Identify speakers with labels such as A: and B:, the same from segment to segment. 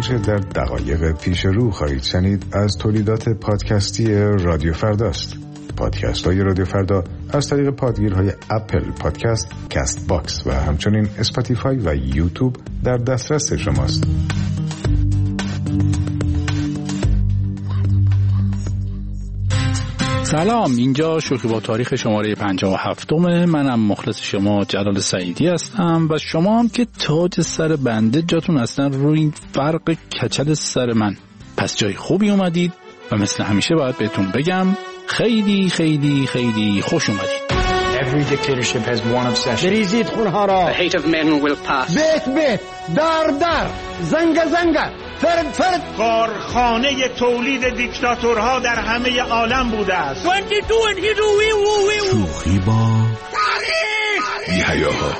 A: آنچه در دقایق پیش رو خواهید شنید از تولیدات پادکستی رادیو فرداست. پادکست های رادیو فردا از طریق پادگیرهای اپل پادکست، کست باکس و همچنین اسپاتیفای و یوتیوب در دسترس شماست.
B: سلام، اینجا شوخی با تاریخ شماره 57. منم مخلص شما جلال سعیدی هستم و شما هم که تاج سر بنده جاتون اصلا روی این فرق کچل سر من. پس جای خوبی اومدید و مثل همیشه باید بهتون بگم خیلی خیلی خیلی خوش اومدید.
C: Every dictatorship has one obsession.
D: بریزید خونها را.
E: The hate of men will pass.
D: بیت دار زنگ فرد
F: کارخانه تولید دیکتاتورها در همه عالم بوده است.
D: 22 and he do
A: شوخی با بی‌حیاها.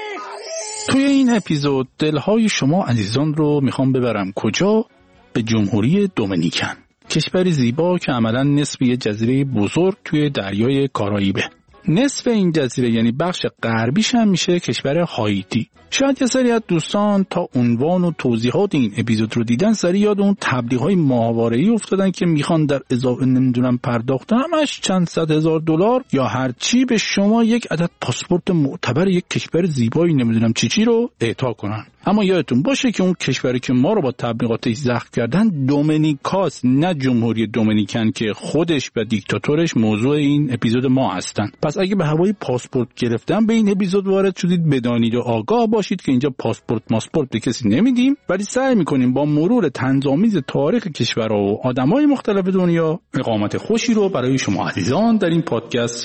B: توی این اپیزود دلهای شما عزیزان رو میخوام ببرم کجا؟ به جمهوری دومینیکن، کشوری زیبا که عملاً نصف یه جزیره بزرگ توی دریای کارائیبه. نصف این جزیره یعنی بخش غربیش هم میشه کشور هایتی. شاید یه سری از دوستان تا عنوان و توضیحات این اپیزود رو دیدن سری یاد اون تبلیغ‌های ماهواره‌ای افتادن که میخوان در اضافه پرداخت همش چند صد هزار دلار یا هر چی به شما یک عدد پاسپورت معتبر یک کشور زیبایی چی رو اعطا کنن. اما یادتون باشه که اون کشوری که ما رو با تبلیغاتش زخم کردن دومینیکاست، نه جمهوری دومینیکن که خودش و دیکتاتورش موضوع این اپیزود ما هستن. پس اگه به هوای پاسپورت گرفتن به این اپیزود وارد شدید بدانید و آگاه باشید که اینجا پاسپورت به کسی نمیدیم، ولی سعی میکنیم با مرور طنزآمیز تاریخ کشور و آدمای مختلف دنیا اقامت خوشی رو برای شما عزیزان در این پادکست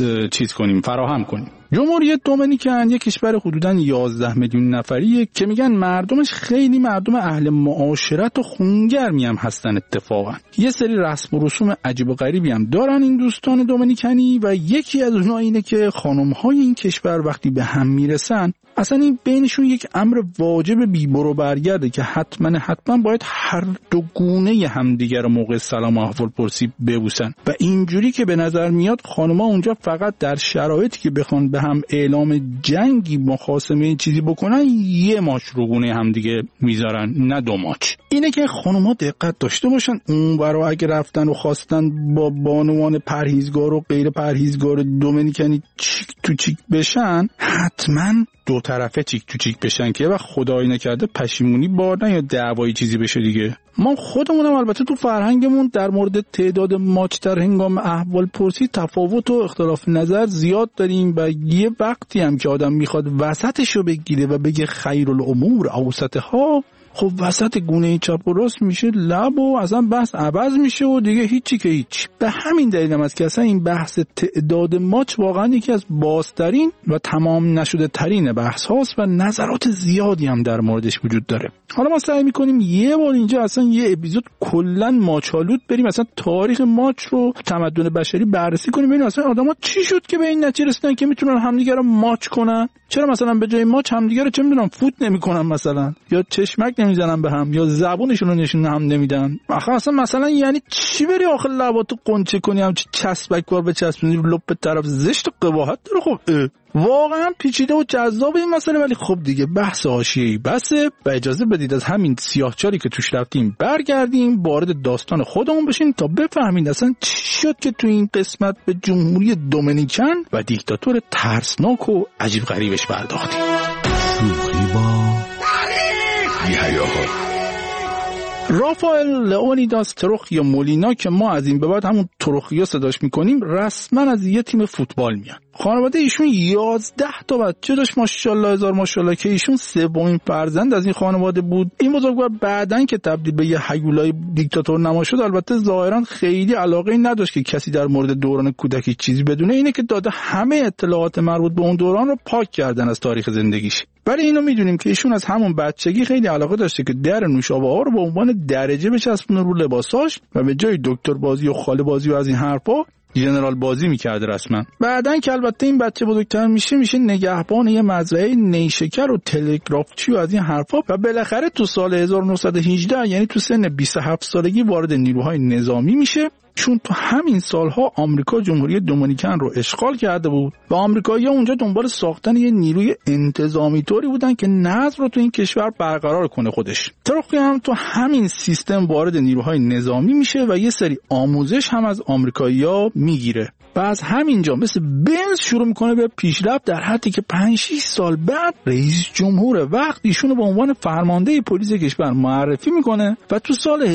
B: فراهم کنیم. جمهوری دومینیکن یک کشور حدوداً 11 میلیون نفریه که میگن مردمش خیلی مردم اهل معاشرت و خونگرمی هم هستن. اتفاقا یه سری رسم و رسوم عجیب و غریبی هم دارن این دوستان دومینیکنی و یکی از اونها اینه که خانم‌های این کشور وقتی به هم میرسن اصلا این بینشون یک امر واجب بی‌برو برگرده که حتما باید هر دو گونه همدیگر رو موقع سلام و احوالپرسی ببوسن و اینجوری که به نظر میاد خانم‌ها اونجا فقط در شرایطی که بخوان به هم اعلام جنگی مخاصمه چیزی بکنن یه ماچ رو گونه همدیگه میذارن، نه دو ماچ. اینه که خانم‌ها دقت داشته باشن اون برا اگه رفتن و خواستن با بانوان پرهیزگار و غیر پرهیزگار دومینیکنی چیک تو چیک بشن حتما دو طرفه چیک تو چیک بشن که وقت خدایی نکرده پشیمونی بار یا دعوایی چیزی بشه دیگه. ما خودمونم البته تو فرهنگمون در مورد تعداد ماچ در هنگام احوال پرسی تفاوت و اختلاف نظر زیاد داریم و یه وقتی هم که آدم میخواد وسطشو بگیره و بگه خیرالامور اوسطها، خب وسط گونه چپ و راست میشه لب و اصلا بحث عوض میشه و دیگه هیچی که هیچ. به همین دلیل هم است که اصلا این بحث تعداد ماچ واقعا یکی از بازترین و تمام نشده ترین بحث هاست و نظرات زیادی هم در موردش وجود داره. حالا ما سعی میکنیم یه بار اینجا اصلا یه اپیزود کلا ماچالود بریم، اصلا تاریخ ماچ رو تمدن بشری بررسی کنیم، ببینیم اصلا آدما چی شد که به این نتیجه رسیدن که میتونن همدیگه رو ماچ کنن. چرا مثلا به جای ماچ همدیگه رو چه میدونم فوت نمیکنن مثلا، یا چشمک نمیزنن به هم، یا زبونشون رو نشون هم نمیدن. آخه اصلا مثلا یعنی چی بری آخه لباتو قنچه کنی هم چه چسبک کار به چسبونی لب به طرف زشت و قباحت داره. خب واقعا پیچیده و جذاب این مسئله، ولی خب دیگه بحث حاشیه‌ای بسه و اجازه بدید از همین سیاهچالی که توش رفتیم برگردیم وارد داستان خودمون بشیم تا بفهمید اصلا چی شد که تو این قسمت به جمهوری دومینیکن و دیکتاتور ترسناک و عجیب غریبش پرداختیم.
A: شوخی با بی‌حیاها.
B: رافائل لئونیداس تروخیا مولینا که ما از این به بعد همون تروخیا صداش میکنیم رسما از یه تیم فوتبال میاد. خانواده ایشون 11 تا بچه داشت، ماشاءالله هزار ماشاءالله، که ایشون سومین فرزند از این خانواده بود. این بزرگوار بعدن که تبدیل به یه هیولای دیکتاتور نما شد البته ظاهرا خیلی علاقه نداشت که کسی در مورد دوران کودکی چیزی بدونه. اینه که داده همه اطلاعات مربوط به اون دوران رو پاک کردن از تاریخ زندگیش. ولی اینو میدونیم که ایشون از همون بچگی خیلی علاقه داشته که در نوشابه ها رو به عنوان درجه بچسبونه رو لباساش و به جای دکتر بازی و خاله بازی و از این حرفا ژنرال بازی میکرده رسما. بعدن که البته این بچه بزرگتر میشه نگهبان یه مزرعه نیشکر و تلگرافچی و از این حرفا و بالاخره تو سال 1918 یعنی تو سن 27 سالگی وارد نیروهای نظامی میشه چون تو همین سالها آمریکا جمهوری دومینیکن رو اشغال کرده بود و آمریکایی‌ها اونجا دنبال ساختن یه نیروی انتظامی طوری بودن که نظم رو تو این کشور برقرار کنه خودش. تروخیو هم تو همین سیستم وارد نیروهای نظامی میشه و یه سری آموزش هم از آمریکایی‌ها میگیره و از همینجا مثل بنز شروع میکنه به پیشرفت، در حدی که 5-6 سال بعد رئیس جمهور وقت ایشونو به عنوان فرمانده پلیس کشور معرفی میکنه و تو سال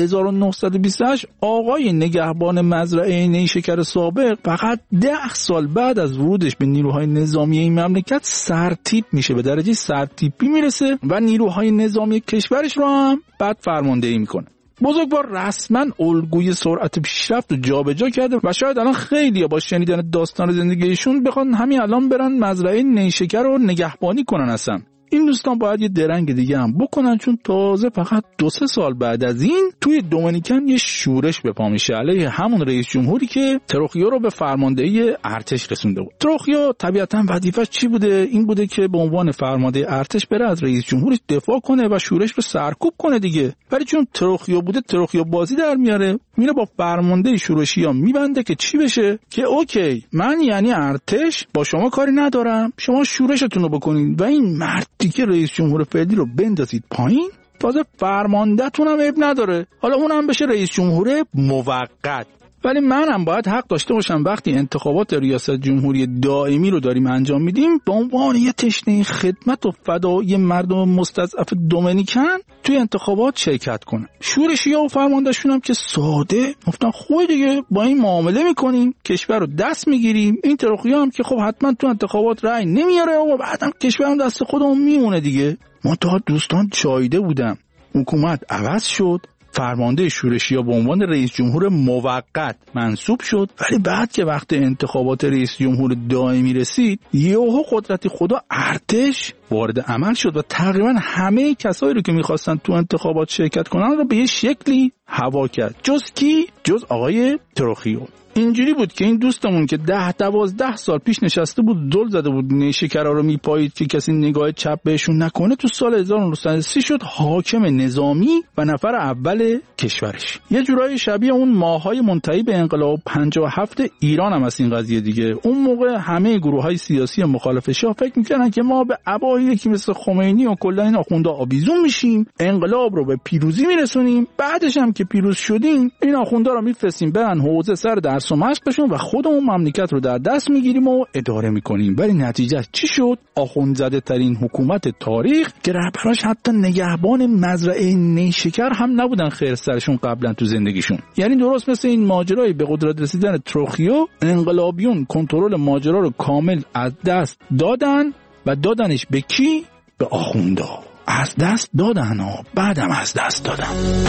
B: 1928 آقای نگهبان مزرعه نیشکر سابق فقط 10 سال بعد از ورودش به نیروهای نظامی این مملکت سرتیپ میشه، به درجه سرتیپی میرسه و نیروهای نظامی کشورش رو هم بعد فرماندهی میکنه. بزرگوار رسما الگوی سرعت پیشرفت رو جابجا کرده و شاید الان خیلی‌ها با شنیدن داستان زندگیشون بخوان همین الان برن مزرعه نیشکر رو نگهبانی کنن. اصلا این دوستان باید یه درنگ دیگه هم بکنن، چون تازه فقط 2-3 سال بعد از این توی دومینیکن یه شورش به پا میشه علیه همون رئیس جمهوری که تروخیو رو به فرماندهی ارتش رسونده بود. تروخیو طبیعتاً وظیفه‌اش چی بوده؟ این بوده که به عنوان فرمانده ارتش بره از رئیس جمهورش دفاع کنه و شورش رو سرکوب کنه دیگه. ولی چون تروخیو بوده، تروخیو بازی در میاره، میره با فرمانده شورشی‌ها میبنده که چی بشه؟ که اوکی من یعنی ارتش با شما کاری ندارم، شما شورشتون رو بکنین و این مرد دیگه رئیس جمهور فعلی رو بندازید پایین، تازه فرمانده‌تون هم عیب نداره، حالا اونم بشه رئیس جمهور موقت. ولی منم باید حق داشته باشم وقتی انتخابات ریاست جمهوری دائمی رو داریم انجام میدیم به عنوان یه تشنه خدمت و فدای مردم مستضعف دومینیکن توی انتخابات شرکت کنم. شورشی‌ها و فرماندهشون هم که ساده گفتن خوبه دیگه، با این معامله میکنیم، کشور رو دست میگیریم. این تروخیو هم که خب حتما تو انتخابات رأی نمیاره و بعدم کشورم دست خودمون میمونه دیگه. منتها دوستان چایده بودم، حکومت عوض شد، فرمانده شورشی‌ها به عنوان رئیس جمهور موقت منصوب شد، ولی بعد که وقت انتخابات رئیس جمهور دائمی رسید یهو قدرت خدا ارتش وارد عمل شد و تقریبا همه کسایی رو که می‌خواستن تو انتخابات شرکت کنن رو به یه شکلی هوا کرد. جز کی؟ جز آقای تروخیو. اینجوری بود که این دوستمون که 10-12 سال پیش نشسته بود دل زده بود نیشکرا رو میپایید که کسی نگاه چپ بهشون نکنه، تو سال 1930 شد حاکم نظامی و نفر اول کشورش. یه جورایی شبیه اون ماهای منتهی به انقلاب 57 ایران هم از این قضیه دیگه. اون موقع همه گروه‌های سیاسی مخالف شاه فکر می‌کردن که ما به ابایی یکی مثل خمینی و کلا این آخوندا آویزون میشیم، انقلاب رو به پیروزی میرسونیم، بعدش هم که پیروز شدیم این آخوندا رو میفرستیم برن حوزه سر درس و مشقشون و خودمون مملکت رو در دست میگیریم و اداره میکنیم. ولی نتیجه چی شد؟ آخوندزاده ترین حکومت تاریخ که رهبراش حتی نگهبان مزرعه نیشکر هم نبودن خیر سرشون قبلا تو زندگیشون. یعنی درست مثل این ماجرای به قدرت رسیدن تروخیو، انقلابیون کنترل ماجرا رو کامل از دست دادن و دادنش به کی؟ به آخوندا. از دست دادن و بعدم از دست دادن.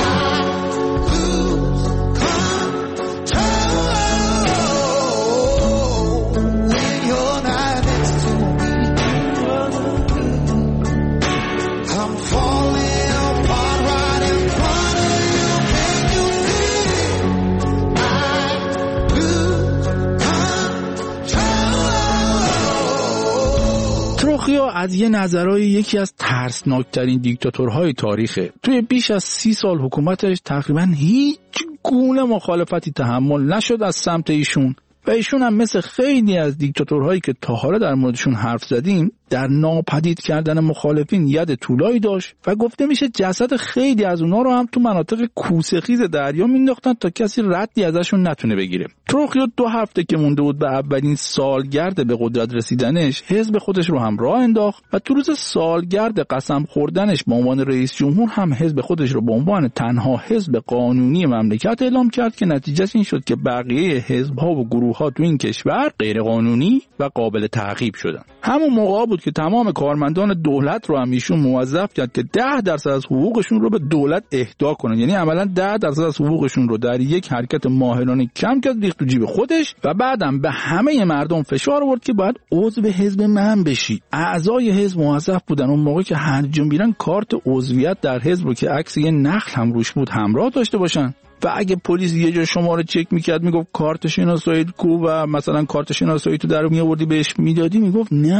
B: تروخیو از یه نظرهای یکی از ترسناکترین دیکتاتورهای تاریخه. توی بیش از 30 سال حکومتش تقریبا هیچ گونه مخالفتی تحمل نشد از سمت ایشون و ایشون هم مثل خیلی از دیکتاتورهایی که تا حالا در موردشون حرف زدیم در ناپدید کردن مخالفین ید طولایی داشت و گفته میشه جسد خیلی از اونا رو هم تو مناطق کوسه‌خیز دریا مینداختن تا کسی ردی ازشون نتونه بگیره. تروخیو 2 هفته که مونده بود به اولین سالگرد به قدرت رسیدنش حزب خودش رو هم راه انداخت و تو روز سالگرد قسم خوردنش به عنوان رئیس جمهور هم حزب خودش رو به عنوان تنها حزب قانونی مملکت اعلام کرد که نتیجهش این شد که بقیه حزب‌ها و گروه‌ها تو این کشور غیر قانونی و قابل تعقیب شدن. همون موقع بود که تمام کارمندان دولت رو هم ایشون موظف کرد که 10% از حقوقشون رو به دولت اهدا کنن. یعنی عملاً 10% از حقوقشون رو در یک حرکت ماهرانه کم کرد، ریخت تو جیب خودش و بعدم به همه مردم فشار آورد که باید عضو حزب من بشید. اعضای حزب موظف بودن اون موقع که هر جا میرن کارت عضویت در حزب رو که عکس یه نخل هم روش بود همراه داشته باشن. و اگه پلیس یه جا شما رو چک میکرد میگفت کارت شناسایی کو و مثلا کارت شناسایی تو در میآوردی بهش میدادی، میگفت نه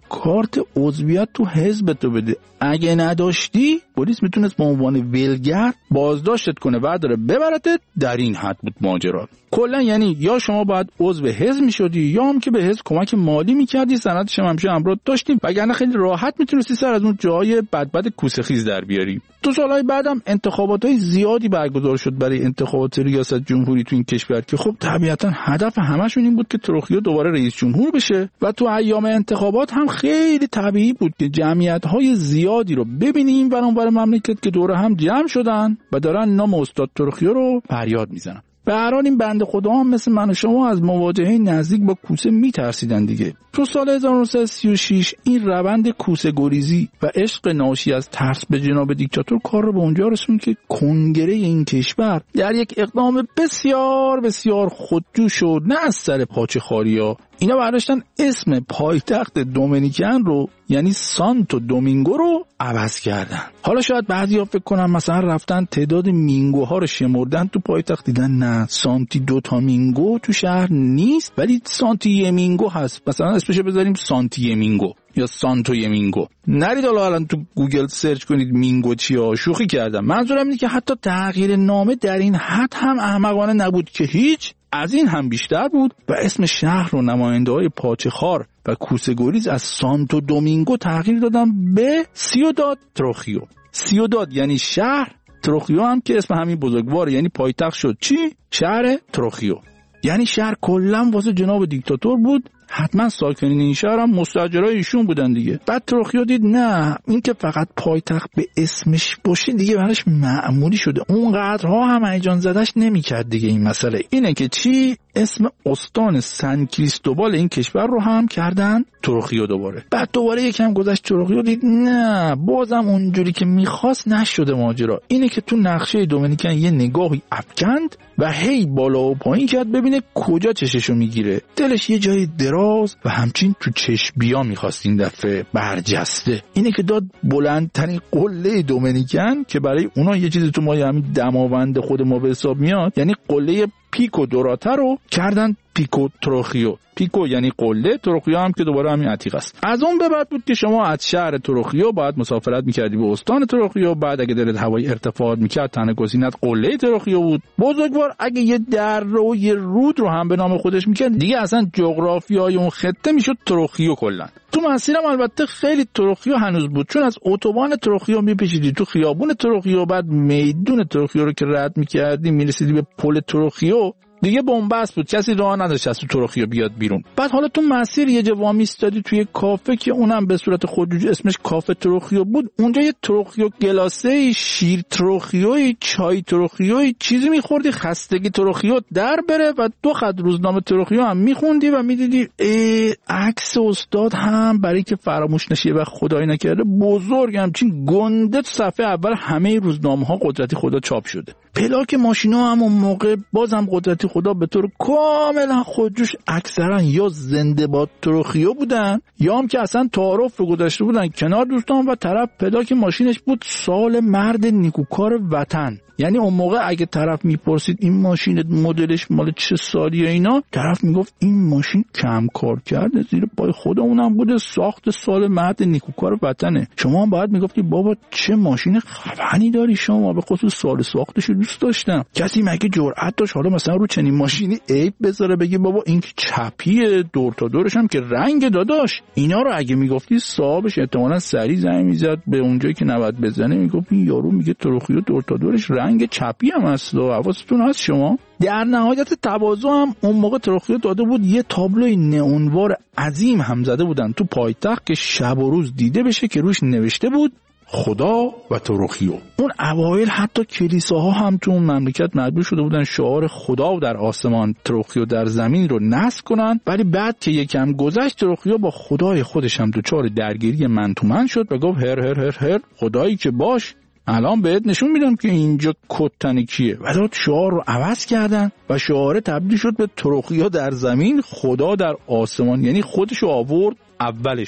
B: کارت عضویت تو حزب تو بده. اگه نداشتی پلیس میتونست به عنوان ولگرد بازداشتت کنه و داره ببرتت. در این حد بود ماجرا. کلا یعنی یا شما باید عضو حزب میشدی یا هم که به حزب کمک مالی میکردی، سندش هم همیشه همراه داشتیم، وگرنه خیلی راحت میتونستی سر از اون جای بدبد کوسه خیز در بیاری. تو سالهای بعدم انتخاباتای زیادی برگزار شد برای انتخابات ریاست جمهوری تو این کشور که خب طبیعتا هدف همشون این بود که تروخیو دوباره رئیس جمهور بشه و تو ایام انتخابات هم خیلی طبیعی بود که جمعیت‌های زیادی رو ببینیم برانور مملکت که دور هم جمع شدن و دارن نام استاد تروخیو رو فریاد میزنن. به هر حال این بنده خدا هم مثل من و شما از مواجهه نزدیک با کوسه میترسیدن دیگه. تو سال 1936 این روند کوسه گریزی و عشق ناشی از ترس به جناب دیکتاتور کار رو به اونجا رسوند که کنگره این کشور در یک اقدام بسیار بسیار خودجوش و نه از سر پاچه خاریا اینا برداشتن اسم پایتخت دومینیکن رو یعنی سانتو دومینگو رو عوض کردن. حالا شاید بعضیا فکر کنن مثلا رفتن تعداد مینگوها رو شمردن تو پایتخت، دیدن نه، سانتی دوتا مینگو تو شهر نیست ولی سانتی یمینگو هست، مثلا اسمش بذاریم سانتی یمینگو یا سانتو یمینگو. نرید حالا الان تو گوگل سرچ کنید مینگو چیه، شوخی کردم. منظورم اینه که حتی تغییر نامه در این حد هم احمقانه نبود که هیچ، از این هم بیشتر بود و اسم شهر رو نماینده‌های پاچه‌خوار و کوسه‌گریز از سانتو دومینگو تغییر دادن به سیوداد تروخیو. سیوداد یعنی شهر، تروخیو هم که اسم همین بزرگوار یعنی پایتخت شد چی؟ شهر تروخیو. یعنی شهر کلا واسه جناب دیکتاتور بود، حتما ساکنین این شهر هم مستاجرای ایشون بودن دیگه. بعد تروخیو دید نه، این که فقط پایتخت به اسمش باشه دیگه براش معمولی شده، اونقدرها هم هیجان زدش نمیکرد دیگه. این مسئله اینه که چی؟ اسم استان سن کریستوبال این کشور رو هم کردن تروخیو دوباره. بعد دوباره یکم گذشت تروخیو دید نه، بازم اونجوری که میخواست نشده ماجرا. اینه که تو نقشه دومینیکن یه نگاهی افکند و هی بالا و پایین کرد ببینه کجا چششو میگیره. دلش یه جای دراز و همچین تو چشم بیا میخواست این دفعه برجسته. اینه که داد بلندترین قله دومینیکن که برای اونا یه چیزی تو مایه همین دماوند خود ما به حساب میاد، یعنی قله پیکو دوراتا رو کردن پیکو تروخیو. پیکو یعنی قله، تروخیو هم که دوباره همین عتیق است. از اون به بعد بود که شما از شهر تروخیو باید مسافرت میکردی به استان تروخیو. بعد اگه دلت هوای ارتفاعات میکرد تنها گزینت قله تروخیو بود. بزرگوار اگه یه دره و یه رود رو هم به نام خودش میکرد دیگه اصلا جغرافیای اون خطه میشد تروخیو کلا. تو مسیرم البته خیلی تروخیو هنوز بود، چون از اتوبان تروخیو میپیچیدی تو خیابون تروخیو، بعد میدون تروخیو رو که رد میکردی میرسیدی به پل تروخیو، دیگه بنبست بود، کسی راه نداشت از تو تروخیو بیاد بیرون. بعد حالا تو مسیر یه جا وامیستادی توی کافه که اونم به صورت خودجوش اسمش کافه تروخیو بود. اونجا یه تروخیو گلاسه، شیر تروخیوی، چای تروخیوی چیزی میخوردی خستگی تروخیو در بره و 2 خط روزنامه تروخیو هم میخوندی و میدیدی عکس استاد هم برای که فراموش نشه و خدای نکرده بزرگ همچین گنده صفحه اول همه روزنامه‌ها قدرتی خدا چاپ شده. پلاک ماشینا هم اون موقع بازم قدرتی خدا به طور کاملا خودجوش اکثرا یا زنده باد تروخیو بودن یا هم که اصلا تعارف رو گذاشته بودن کنار دوستان و طرف پلاک ماشینش بود سال مرد نیکوکار وطن. یعنی اون موقع اگه طرف میپرسید این ماشین مدلش مال چه سالیه اینا، طرف میگفت این ماشین کم کار کرده زیر پای خودمونم بوده، ساخت سال مرد نیکوکار وطنه. شما هم باید میگفتی بابا چه ماشین خفنی داری شما، به خصوص سال ساختش دوست داشتم. کسی مگه جرأت داشت حالا مثلا رو چنین ماشینی عیب بذاره بگی بابا این چپیه، دور تا دورش هم که رنگ داداش؟ اینا رو اگه میگفتی صاحبش احتمالاً سری زنگ میزد به اونجایی که نباید بزنه، میگفت این یارو میگه تروخیو دور تا دورش رنگ چپی هم هست و حواستون هست شما. در نهایت تواضع هم اون موقع تروخیو داده بود یه تابلوی نئونوار عظیم هم زده بودن تو پایتخت که شب و روز دیده بشه که روش نوشته بود خدا و تروخیو. اون اوایل حتی کلیساها هم تو اون مملکت مجبور شده بودن شعار خدا در آسمان تروخیو در زمین رو نصب کنن، ولی بعد که یکم گذشت تروخیو با خدای خودش هم دچار درگیری من تو من شد و گفت هر هر هر هر خدایی که باش، الان بهت نشون میدم که اینجا کتن کیه. و داد شعار رو عوض کردن و شعار تبدیل شد به تروخیو در زمین خدا در آسمان، یعنی خودشو آورد اول شعار.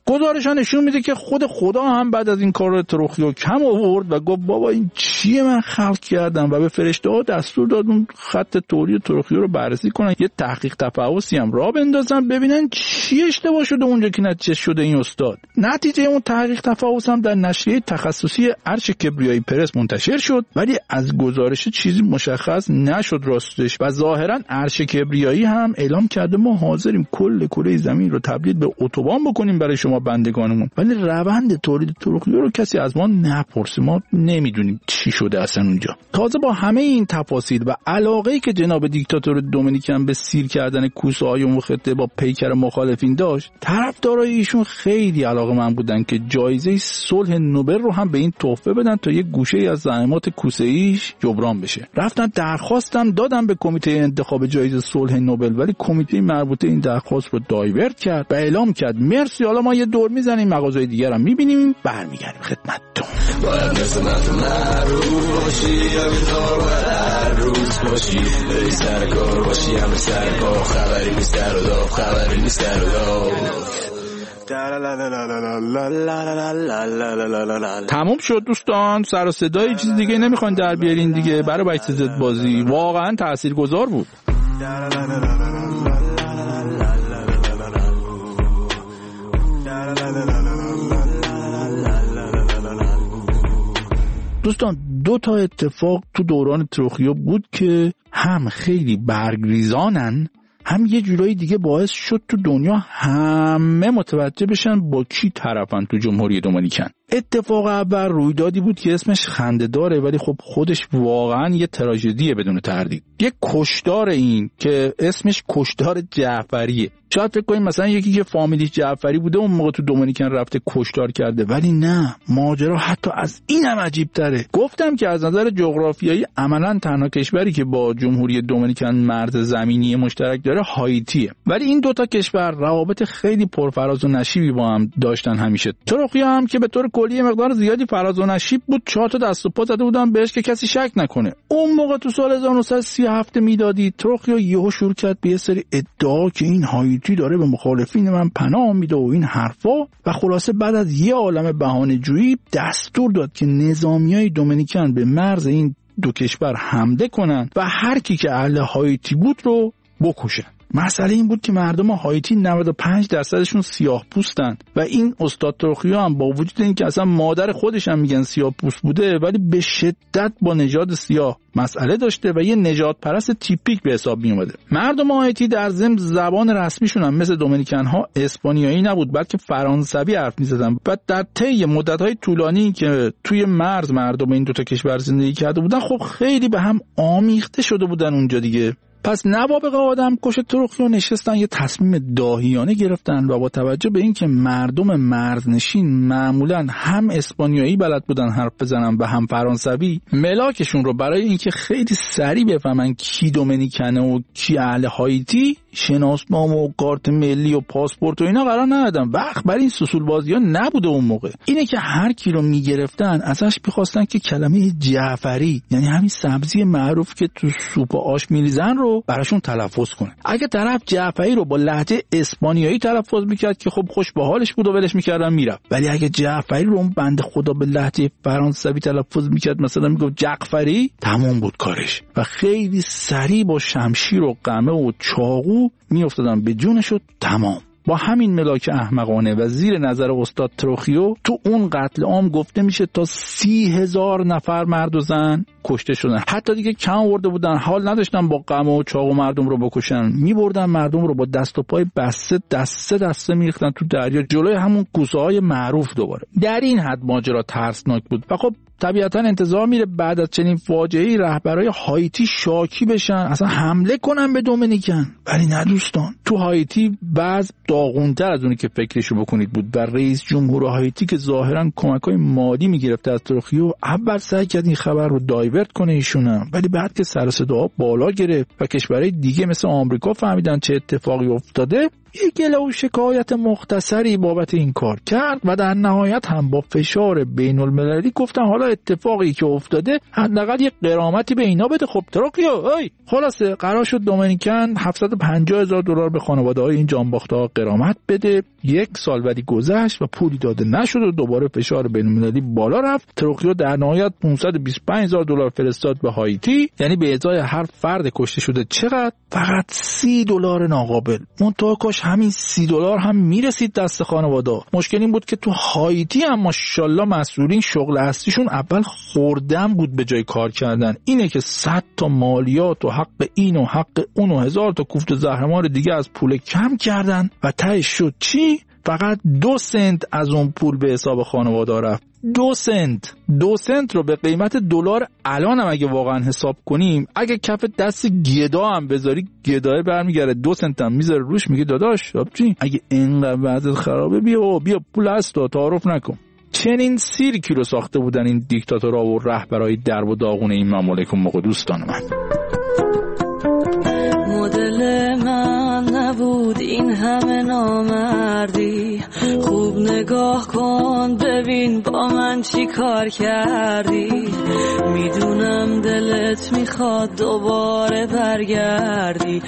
B: گزارش ها نشون میده که خود خدا هم بعد از این کار تروخیو کم آورد و گفت بابا این چیه من خلق کردم و به فرشته ها دستور داد اون خط تولید تروخیو رو بررسی کنن، یه تحقیق تفحصی هم راه بندازن ببینن چی اشتباه شده اونجا که نتیجه شده این استاد. نتیجه اون تحقیق تفحص هم در نشریه تخصصی ارش کبریایی پرس منتشر شد، ولی از گزارش چیزی مشخص نشد راستش و ظاهرا ارش کبریایی هم اعلام کرده ما حاضریم کل کره زمین رو تبدیل به اتوبان بکنیم برای شما بندگانمون، ولی روند تولید تروخیو رو کسی از ما نپرسه، ما نمیدونیم چی شده اصلا اونجا. تازه با همه این تفاصیل و علاقه‌ای که جناب دیکتاتور دومینیکن به سیر کردن کوسه‌های اون خطه با پیکر مخالفین داشت، طرفدارای ایشون خیلی علاقه‌مند بودن که جایزه صلح نوبل رو هم به این تحفه بدن تا یک گوشه از زحمات کوسه‌ایش جبران بشه. رفتن درخواستم دادن به کمیته انتخاب جایزه صلح نوبل، ولی کمیته مربوطه این درخواست رو دایورت کرد و اعلام کرد مرسی، حالا ما یه دور میزنیم مغازهای دیگر هم میبینیم برمیگردیم خدمتتون.
E: باید مثل من معروف باشی یا بیدار باید هر روز باشی، بری سر کار باشی هم سر پا، خبری نیست در و داف، خبری نیست در و داف.
B: تموم شد دوستان، سر و صدای چیز دیگه نمیخواین در بیارین دیگه. برای بچه زد بازی واقعا تاثیرگذار بود. دوستان دو تا اتفاق تو دوران تروخیو بود که هم خیلی برگریزانن، هم یه جورایی دیگه باعث شد تو دنیا همه متوجه بشن با کی طرفن تو جمهوری دومینیکن. اتفاق اول رویدادی بود که اسمش خنده‌داره ولی خب خودش واقعا یه تراژدیه بدون تردید. یه کشتار این که اسمش کشتار جعفریه. شاید فکر کنیم مثلا یکی که فامیلیش جعفری بوده اون موقع تو دومینیکن رفته کشتار کرده، ولی نه، ماجرا حتی از این هم عجیب تره. گفتم که از نظر جغرافیایی عملا تنها کشوری که با جمهوری دومینیکن مرز زمینی مشترک داره هایتیه، ولی این دوتا کشور روابط خیلی پرفراز و نشیبی با هم داشتن همیشه. تروخیو هم که به طور کلی مقدار زیادی فراز و نشیب بود، 4 تا دست و پا زده بودن بهش که کسی شک نکنه. اون موقع تو سال 1937 میلادی تروخیو یهو شروع کرد به یه سری ادعا که این هایتی داره به مخالفین من پناه میده و این حرفا، و خلاصه بعد از یه عالمه بهانه‌جویی دستور داد که نظامیای دومینیکن به مرز این دو کشور حمله کنن و هر کی که اهل هایتی بود رو بکشن. مسئله این بود که مردم هایتی 95% سیاه پوستن و این استاد تروخیو هم با وجود این که اصلا مادر خودش هم میگن سیاه پوست بوده، ولی به شدت با نژاد سیاه مسئله داشته و یه نژاد پرست تیپیک به حساب می اومده. مردم هایتی در ضمن زبان رسمیشون هم مثل دومینیکن ها اسپانیایی نبود بلکه فرانسوی حرف می‌زدن و در طی مدت‌های طولانی که توی مرز مردم این دو تا کشور زندگی کرده بودن خب خیلی به هم آمیخته شده بودن اونجا دیگه. پس نوابغ آدم کش تروخیو نشستن یه تصمیم داهیانه گرفتن و با توجه به اینکه مردم مرزنشین معمولاً هم اسپانیایی بلد بودن حرف بزنن و هم فرانسوی، ملاکشون رو برای اینکه خیلی سریع بفهمن کی دومینیکنه و کی اهل هایتی شناسنامه و کارت ملی و پاسپورت و اینا قرار ندادن. وقت برای این سوسول بازی‌ها نبوده اون موقع. اینه که هر کی رو میگرفتن ازش می‌خواستن که کلمه جعفری، یعنی همین سبزی معروف که تو سوپ آش می‌ریزن رو براشون تلفظ کنه. اگه طرف جعفری رو با لهجه اسپانیایی تلفظ می‌کرد که خب خوش به حالش بود و ولش می‌کردن میرفت، ولی اگه جعفری رو اون بنده خدا به لهجه فرانسوی تلفظ می‌کرد، مثلا میگفت جعفری، تمام بود کارش و خیلی سریع با شمشیر و قمه و چاقو میافتادن به جونش و تمام. با همین ملاک احمقانه و زیر نظر استاد تروخیو تو اون قتل عام گفته میشه تا 30,000 نفر مرد و زن کشته شدن. حتی دیگه کم آورده بودن، حال نداشتن با قمه و چاقو مردم رو بکشن، میبردن مردم رو با دست و پای بسته دسته میریختن تو دریا جلوی همون کوسه های معروف. دوباره در این حد ماجرا ترسناک بود و خب طبیعتا انتظار میره بعد از چنین فاجعه‌ای رهبرای هایتی شاکی بشن، اصلا حمله کنن به دومینیکن. ولی نه دوستان، تو هایتی بعض داغونتر از اونی که فکرشو بکنید بود و رئیس جمهور هایتی که ظاهرا کمک‌های مالی میگرفته از تروخیو اول سعی کرد این خبر رو دایورت کنه ایشونم، ولی بعد که سر و صدا بالا گرفت و کشورهای دیگه مثل آمریکا فهمیدن چه اتفاقی افتاده، یک گله و شکایت مختصری بابت این کار کرد و در نهایت هم با فشار بین المللی گفتن حالا اتفاقی که افتاده حداقل یک غرامتی به اینا بده. خب تروکیو خلاصه قرار شد دومینیکن $750,000 به خانواده‌های این جانباخته‌ها غرامت بده. 1 سال ولی گذشت و پولی داده نشد و دوباره فشار بین المللی بالا رفت. تروکیو در نهایت $525,000 فرستاد به هایتی، یعنی به ازای هر فرد کشته شده چقدر؟ فقط $30 ناقابل. منتها کاش همین $30 هم میرسید دست خانواده. مشکل این بود که تو هایتی هم ماشاءالله مسئولین شغل اصلیشون اول خوردن بود به جای کار کردن. اینه که 100 تا مالیات و حق این و حق اون و 1000 تا کوفت زهرمار دیگه از پول کم کردن و تهش شد چی؟ فقط 2 سنت از اون پول به حساب خانواده رفت. 2 سنت رو به قیمت دلار الان هم اگه واقعا حساب کنیم، اگه کف دست گدا هم بذاری گدای برمیگره 2 سنت هم میذاره روش، میگه داداش چی؟ اگه اینقدر وضعیت خرابه بیا پول هست و تعارف نکن. چنین سیرکی رو ساخته بودن این دیکتاتورها و رهبرای درب و داغون این ممالک موقع. دوستان من
G: مدل من نبود این همه نامردی، خوب نگاه کن ببین با من چی کار کردی، میدونم دلت میخواد دوباره برگردی.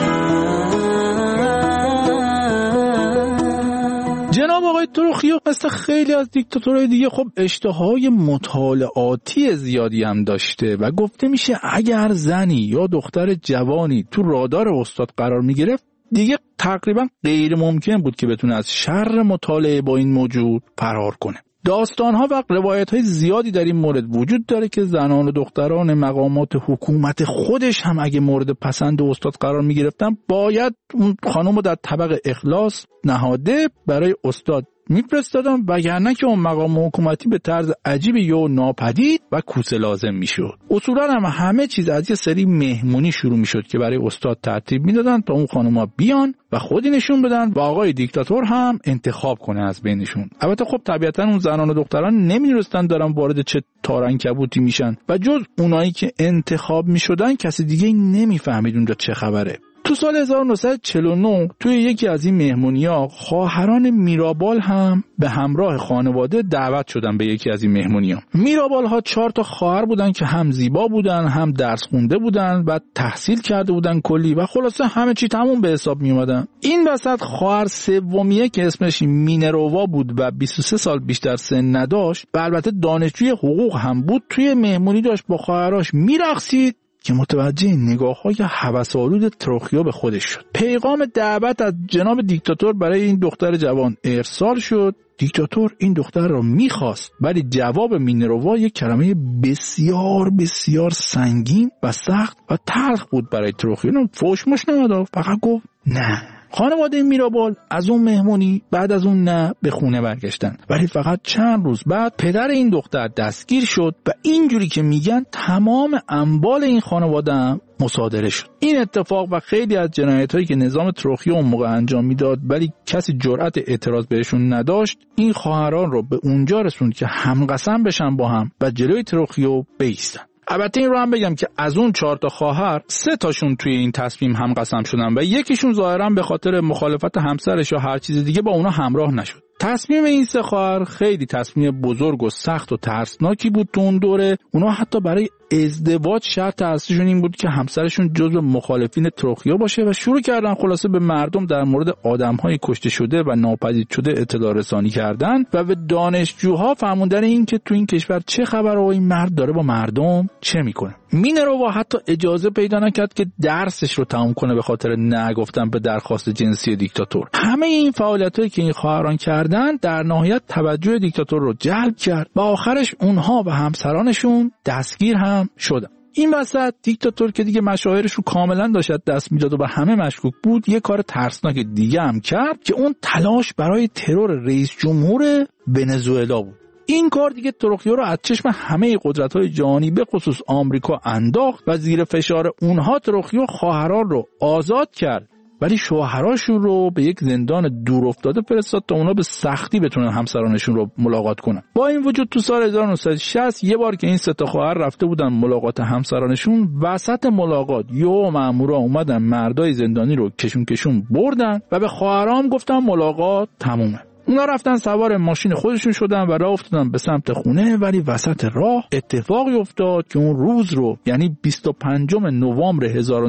B: جناب آقای تروخیو مثل خیلی از دیکتاتورهای دیگه خب اشتهای مطالعاتی زیادی هم داشته و گفته میشه اگر زنی یا دختر جوانی تو رادار استاد قرار میگرفت دیگه تقریبا غیر ممکن بود که بتونه از شر مطالعه با این موجود فرار کنه. داستان‌ها و روایت‌های زیادی در این مورد وجود داره که زنان و دختران مقامات حکومت خودش هم اگه مورد پسند استاد قرار می‌گرفتن باید اون خانم رو در طبق اخلاص نهاده برای استاد میفرستادن، وگرنه که اون مقام حکومتی به طرز عجیبی یا ناپدید و کوسه لازم میشد. اصولا هم همه چیز از یه سری مهمونی شروع میشد که برای استاد ترتیب میدادن تا اون خانوما بیان و خودی نشون بدن و آقای دیکتاتور هم انتخاب کنه از بینشون. البته خب طبیعتا اون زنان و دختران نمیدونستن دارن وارد چه تارنکبوتی میشن و جز اونایی که انتخاب میشدن کسی دیگه نمیفهمید اونجا چه خبره. تو سال 1949 توی یکی از این مهمونی‌ها خواهران میرابال هم به همراه خانواده دعوت شدن به یکی از این مهمونی‌ها. میرابال‌ها 4 تا خواهر بودن که هم زیبا بودن، هم درس خونده بودن و تحصیل کرده بودن کلی و خلاصه همه چی تموم به حساب می اومدن. این وسط خواهر سومیه که اسمش مینرووا بود و 23 سال بیشتر سن نداشت و البته دانشجوی حقوق هم بود، توی مهمونی داشت با خواهراش میرقصید که متوجه نگاه‌های هوس‌آلود تروخیو به خودش شد. پیغام دعوت از جناب دیکتاتور برای این دختر جوان ارسال شد. دیکتاتور این دختر را می‌خواست، ولی جواب مینرووا یک کلمه بسیار بسیار سنگین و سخت و تلخ بود برای تروخیو. فوشمش نمیداد، فقط گفت نه. خانواده میرابال از اون مهمونی بعد از اون نه به خونه برگشتن، ولی فقط چند روز بعد پدر این دختر دستگیر شد و اینجوری که میگن تمام اموال این خانواده هم مصادره شد. این اتفاق و خیلی از جنایت‌هایی که نظام تروخیو اون موقع انجام میداد ولی کسی جرأت اعتراض بهشون نداشت، این خواهران رو به اونجا رسوند که همقسم بشن با هم و جلوی تروخیو بایستن. البته این رو هم بگم که از اون 4 تا خواهر 3 تاشون توی این تصمیم هم قسم شدن و یکیشون ظاهرا به خاطر مخالفت همسرش یا هر چیز دیگه با اونا همراه نشد. تصمیم این 3 خواهر خیلی تصمیم بزرگ و سخت و ترسناکی بود تو اون دوره. اونا حتی برای ازدواج شرط اصلیشون این بود که همسرشون جزو مخالفین تروخیو باشه و شروع کردن خلاصه به مردم در مورد آدم‌های کشته شده و ناپدید شده اطلاع رسانی کردن و به دانشجوها فهموندن این که تو این کشور چه خبره و این مرد داره با مردم چه میکنه. مینرووا حتی اجازه پیدا نکرد که درسش رو تموم کنه به خاطر نگفتن به درخواست جنسی دیکتاتور. همه این فعالیتایی که این خواهران کردن در نهایت توجه دیکتاتور رو جلب کرد و آخرش اونها و همسرانشون دستگیر هم شدن. این وسط دیکتاتور که دیگه مشاعرش رو کاملا داشت دست میداد و به همه مشکوک بود، یه کار ترسناک دیگه هم کرد که اون تلاش برای ترور رئیس جمهور ونزوئلا بود. این کار دیگه تروخیو رو از چشم همه قدرت‌های جهانی به خصوص آمریکا انداخت و زیر فشار اونها تروخیو خواهران رو آزاد کرد. ولی شوهراشون رو به یک زندان دور افتاده فرستاد تا اونا به سختی بتونن همسرانشون رو ملاقات کنن. با این وجود تو سال 1960 یه بار که این سه تا خواهر رفته بودن ملاقات همسرانشون، وسط ملاقات یهو مامورا اومدن مردای زندانی رو کشون بردن و به خواهرام گفتن ملاقات تمومه. اونا رفتن سوار ماشین خودشون شدن و راه افتادن به سمت خونه، ولی وسط راه اتفاقی افتاد که اون روز رو، یعنی 25 نوامبر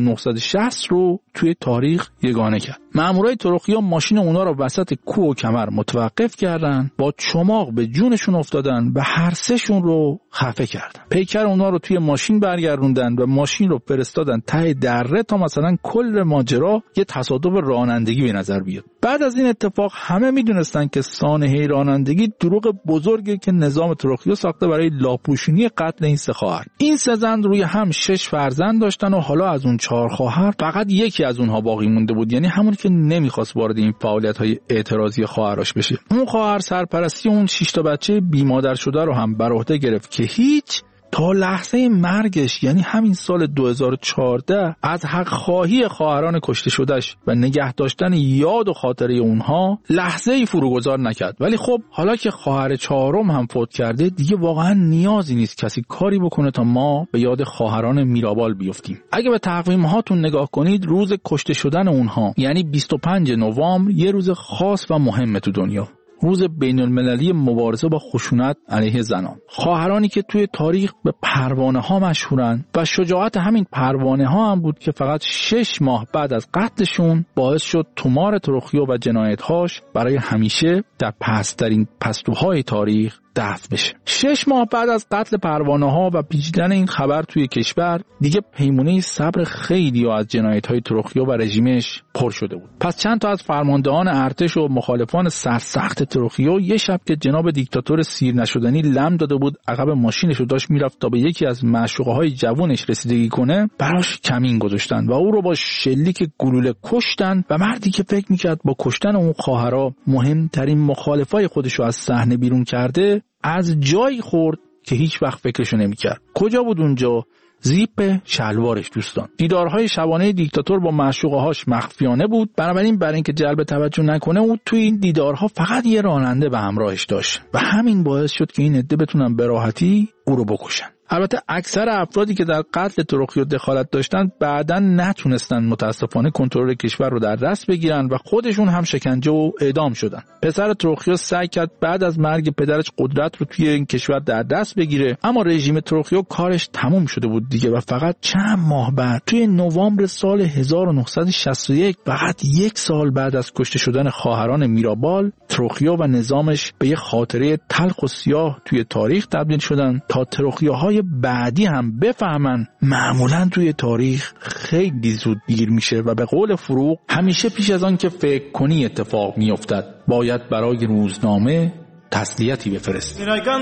B: 1960 رو توی تاریخ یگانه کرد. مامورای ترکیه ماشین اونا رو وسط کوه و کمر متوقف کردن، با چماق به جونشون افتادن و هر سهشون رو خفه کردن. پیکر اونا رو توی ماشین برگردوندن و ماشین رو فرستادن ته دره تا مثلا کل ماجرا یه تصادف رانندگی به نظر بیاد. بعد از این اتفاق همه میدونستن که سانحه رانندگی دروغ بزرگی که نظام ترکیه ساخته برای لاپوشونی قتل این سه خواهر. این سه زن روی هم 6 فرزند داشتن و حالا از اون 4 خواهر فقط یکی از اونها باقی مونده بود، یعنی همون که نمیخواست وارد این فعالیت‌های اعتراضی خواهرش بشه. اون خواهر سرپرستی اون 6 تا بچه بیمادر شده رو هم بر عهده گرفت که هیچ تا لحظه مرگش، یعنی همین سال 2014، از حق خواهی خواهران کشته شدهش و نگه داشتن یاد و خاطره اونها لحظه‌ای فروگذار نکرد. ولی خب حالا که خواهر چهارم هم فوت کرده، دیگه واقعا نیازی نیست کسی کاری بکنه تا ما به یاد خواهران میرابال بیفتیم. اگه به تقویم هاتون نگاه کنید، روز کشته شدن اونها یعنی 25 نوامبر یه روز خاص و مهمه تو دنیا، روز بین المللی مبارزه با خشونت علیه زنان. خواهرانی که توی تاریخ به پروانه ها مشهورن و شجاعت همین پروانه ها هم بود که فقط 6 ماه بعد از قتلشون باعث شد تومار ترکیه و جنایت‌هاش برای همیشه در پست‌ترین پستوهای تاریخ دفع بشه. 6 ماه بعد از قتل پروانه ها و پیچیدن این خبر توی کشور، دیگه پیمونه صبر خیلی و از جنایت‌های ترکیه و رژیمش پر شده بود. پس چند تا از فرماندهان ارتش و مخالفان سرسخت ترکیه یه شب که جناب دیکتاتور سیر نشدنی لم داده بود عقب ماشینش رو داشت میرفت تا به یکی از معشوقه‌های جوونش رسیدگی کنه، براش کمین گذاشتن و او رو با شلیک گلوله کشتن و مردی که فکر می‌کرد با کشتن اون خواهرها مهمترین مخالفای خودش رو از صحنه بیرون کرده، از جایی خورد که هیچ وقت فکرشو نمی‌کرد. کجا بود اونجا؟ زیپ شلوارش دوستان. دیدارهای شبانه دیکتاتور با معشوقه‌هاش مخفیانه بود، بنابراین برای اینکه جلب توجه نکنه او توی این دیدارها فقط یه راننده به همراهش داشت و همین باعث شد که این عده بتونن به راحتی او رو بکشن. البته اکثر افرادی که در قتل ترکیه دخالت داشتن بعداً نتونستن متاسفانه کنترل کشور رو در دست بگیرن و خودشون هم شکنجه و اعدام شدن. پسر ترکیه سعی کرد بعد از مرگ پدرش قدرت رو توی این کشور در دست بگیره، اما رژیم ترکیه کارش تموم شده بود دیگه و فقط چند ماه بعد توی نوامبر سال 1961، فقط 1 سال بعد از کشته شدن خواهران میرابال، ترکیه و نظامش به یه خاطره تلخ و سیاه توی تاریخ تبدیل شدن تا ترکیه‌های بعدی هم بفهمن معمولاً توی تاریخ خیلی زود دیر میشه و به قول فروغ همیشه پیش از آن که فکر کنی اتفاق میافتد باید برای روزنامه تسلیتی بفرستی.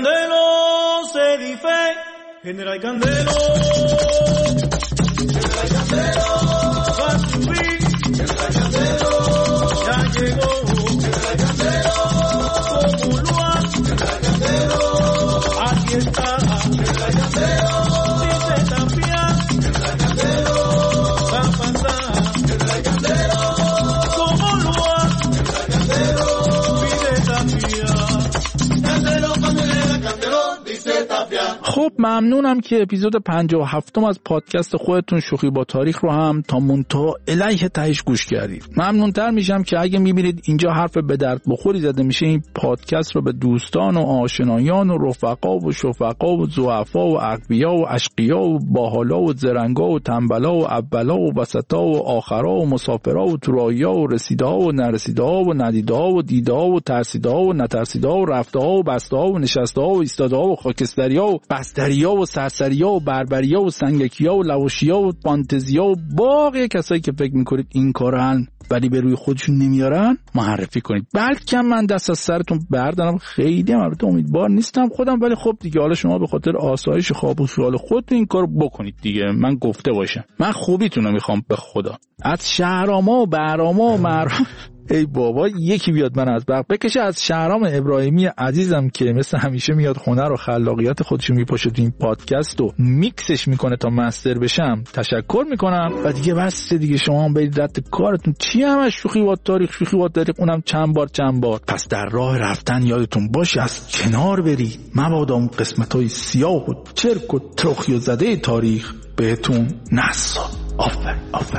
B: خب ممنونم که اپیزود 57 از پادکست خودتون شوخی با تاریخ رو هم تا منتها الیه تهش گوش کردید. ممنونتر میشم که اگه میبینید اینجا حرف به درد بخوری زده میشه، این پادکست رو به دوستان و آشنایان و رفقا و شفقا و ضعفا و اقویا و اشقیا و باحالا و زرنگا و تنبلا و اولا و وسطا و آخرا و مسافرا و توراییا و رسیدها و نرسیدها و ندیدها و دیدها و ترسیدها و نترسیدها و رفتها و بستها و نشستها و ایستادها و خاکستریا و بستریا و سرسریا و بربریا و سنگکیا و لواشیا و فانتزیا و باقی کسایی که فکر میکنید این کارن ولی به روی خودشون نمیارن معرفی کنید. بلکه من دست از سرتون بردارم. خیلی هم البته امیدوار نیستم خودم، ولی خب دیگه حالا شما به خاطر آسایش خواب و خیال خودتون این کارو بکنید دیگه. من گفته باشم، من خوبیتون رو میخوام به خدا. از شهراما و براما و ای بابا یکی بیاد من از برق بکشه. از شهرام ابراهیمی عزیزم که مثل همیشه میاد هنر و خلاقیت خودشو میپاشه تو این پادکست و میکسش میکنه تا مستر بشم تشکر میکنم. و دیگه بس دیگه شما هم برید رد کارتون. چی همش شوخی و تاریخ اونم چند بار. پس در راه رفتن یادتون باشه از کنار برید، مبادا اون قسمت‌های سیاه و چرک و ترخی و زده تاریخ بهتون نسا. آفر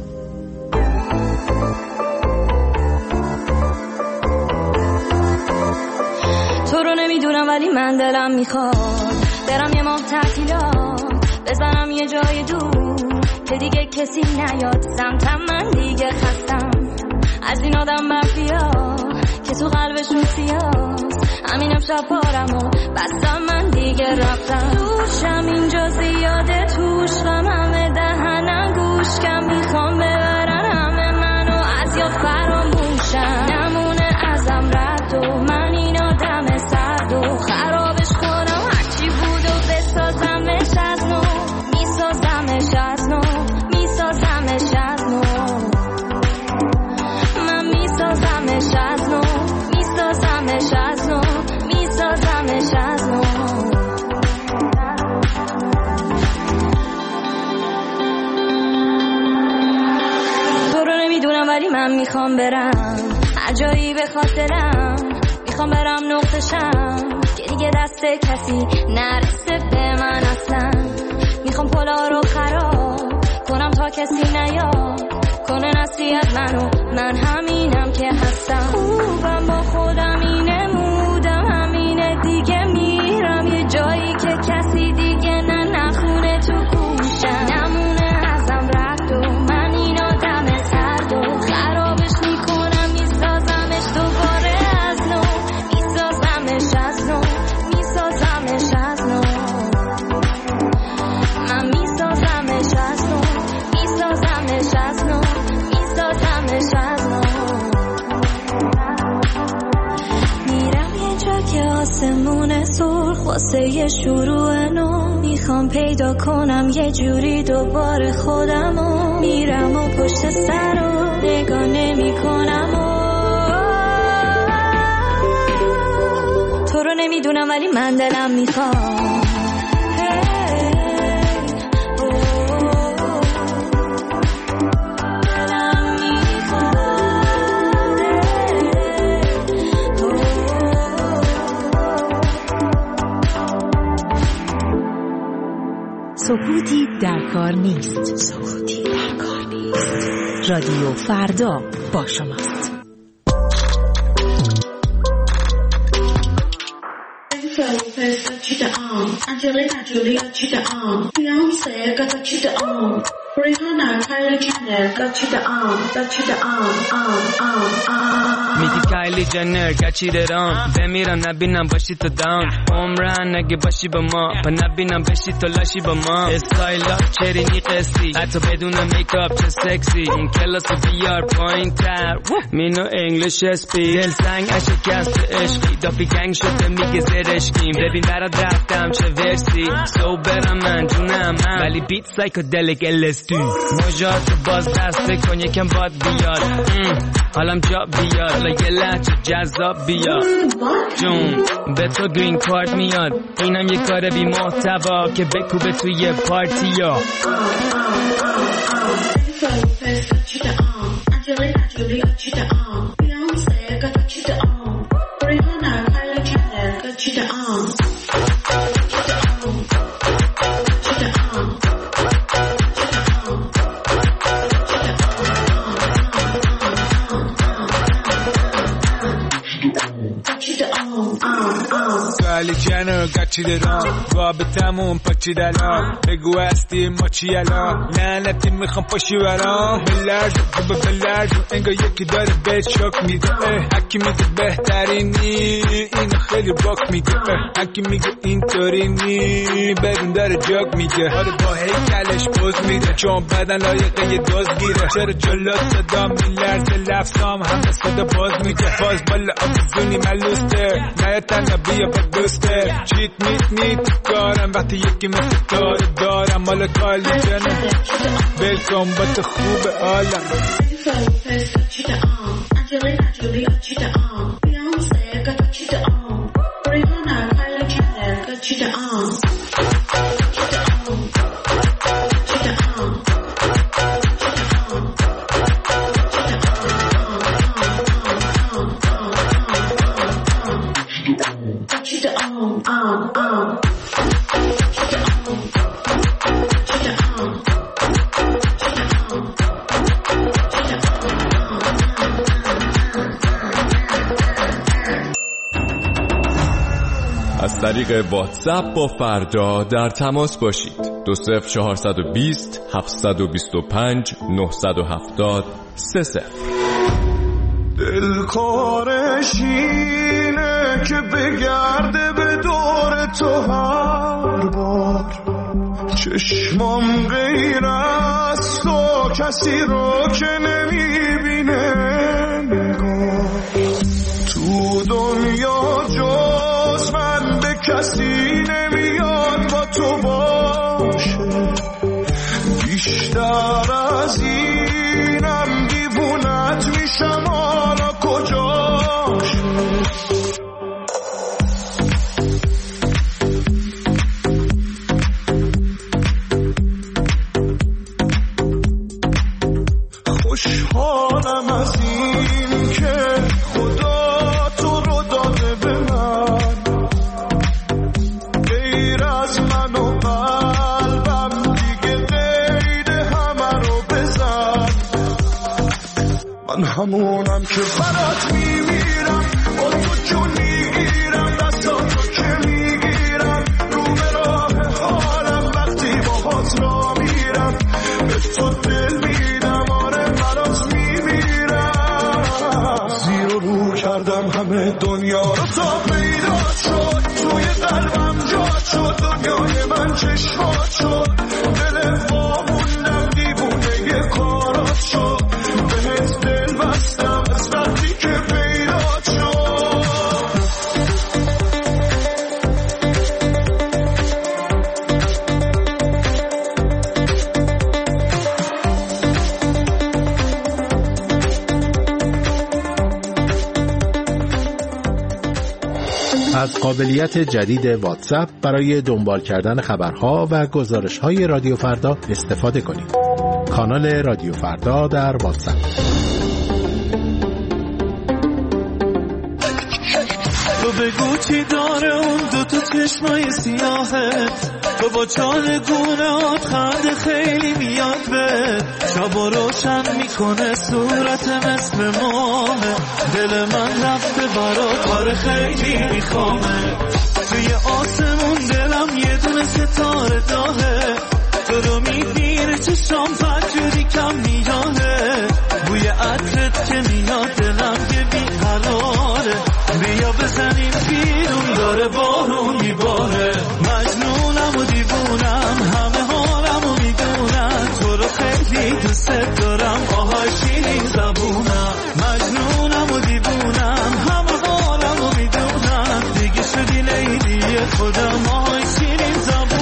G: تو رو نمیدونم ولی من دلم میخواد برم یه ماه تعطیلات بزنم یه جای دور که دیگه کسی نیاد سمتم. من دیگه خستم از این آدم مافیا که تو قلبشون سیاست. همین امشب پارم و بستم من دیگه رفتم. دوشم اینجا زیاده توش غمم دهنم گوش کم میخوام ببرن همه منو از یاد فراموشم. نمونه ازم رد و من این آدم سرد و خرابش کنم هرچی بود و بسازمش از نو. میسازمش از نو میسازمش از نو. من میسازمش از نو میسازمش از نو میسازمش از نو. تو رو نمیدونم ولی من میخوام برم هر جایی به خاطرم. میخوام برم نقطشم که دیگه دست کسی نرسه به من اصلا. میخوام پلا رو خراب کنم تا کسی نیاد کنه نصیحت منو. من همینم که هستم خوبم با خودم اینه مودم همینه دیگه. میرم یه جایی که کسی دیگه نخونه تو گوشم. نمونه ازم رد و من این آدم سرد و خرابش میکنم میسازمش دوباره از نو. میسازمش از نو میسازمش از نو. من میسازمش از نو میسازمش از نو میسازمش از نو. میرم یه جا که آسمون سرخ واسه یه شروع نو. میخوام پیدا کنم یه جوری دوباره خودمو. میرم و پشت سر رو نگاه نمی کنم تو رو نمیدونم ولی من دلم میخوام
H: سکوتی در کار نیست. رادیو فردا با شماست.
I: Angelina Jolie got you the Beyonce got you the Rihanna, Kylie Jenner got you the
J: میگی کایلی جنر گچیده رام بمیرم نبینم باشی تو داون عمرن نگه باشی با ما پا نبینم بشی تو لاشی با ما استایلا چرینی قصی حتی بدون میکاپ چه سکسی این کلاس بیار پایین تر مینو انگلیش اسپی دل سنگ اشکست عشقی دافی گنگ شده میگه زرشکیم ببین برات رفتم چه ورسی سو برم من جونم من ولی بیت سایکودلیک LSD مجاد باز دسته کن یکم باد بیاد حالم جا بیاد حالا یه لحچه جذاب بیاد جون به تو گرین کارت میاد اینم یه کار بی محتوا که بکوبه توی پارتی ها
I: Angelina Jolie got you the Beyonce got you the Rihanna, Kylie Jenner got you the
K: کایلی جنر گچیده رام رابطمون پاچیده الان بگو هستی ما چی الان لعنتی میخوام پاشی برام بلرز انگار یکی داره بهت شک میده هکی میگه بهترینی اینو خیلی باک میگه هکی میگه اینطوری نی بدون داره جاک میگه آره با هیکلش پوز میده چون بدن لایقه یه دوز گیره چرا جلو صدا میلرزه لفظام همه صدا باز میده باز بالا آبزونی ملوسته نه تنها بیا با دوسته چیت میت کارم وقتی یکی مثل تو دارم مالا کالی جنه بلکن با تو خوب عالم
L: از طریق واتساپ با فردا در تماس باشید. 20420 725 970 30.
M: دلکارش اینه که بگرده به دور تو هر بار، چشمام غیر از تو کسی رو که نمیبینه نگاه، تو دنیا جز من به کسی نمیاد با تو باشه، بیشتر از اینم دیوونت میشم حالا کجاشه. خوشحالم از این که خدا تو رو داده به من، غیر از من و قلبم دیگه غیر همه رو بزن. من همونم که برات میمیرم، با تو جون میگیرم، دستاتو که میگیرم، رو به راه حالم وقتی باهات را میرم، به تو دل میدم، آره برات میمیرم. زیر و رو کردم همه دنیا رو تا پیدا شد، توی قلبم جا شد، دنیای من چشمات شد، دل واموندم دیوونه کارات شد، بهت دل بستم از وقتی که پیدا شد.
N: از قابلیت جدید واتساپ برای دنبال کردن خبرها و گزارش‌های رادیو فردا استفاده کنید. کانال رادیو فردا در واتساپ.
M: تو بگو چی داره اون دوتا چشمای سیاهت، تو با چالگونهات خنده خیلی میاد به شب روشن میکنه، صورت مثل مامه، دل من رفته برات، کار خیلی میخوامه، توی آسمون دلم یه دونه ستاره داغه، تو رو میبینه چشام فجوری کم میاهه، بوی عطرت که میاد دلم که بیقراره، بیا بزنیم بیرون داره بارون میباره، مجنونم و دیوونم همه حالم و میدونم، تو رو خیلی دوست دارم آهای شیرین زبونم، مجنونم و دیوونم همه حالم و میدونم، دیگه شدی لیلی خودم آهای شیرین زبونم.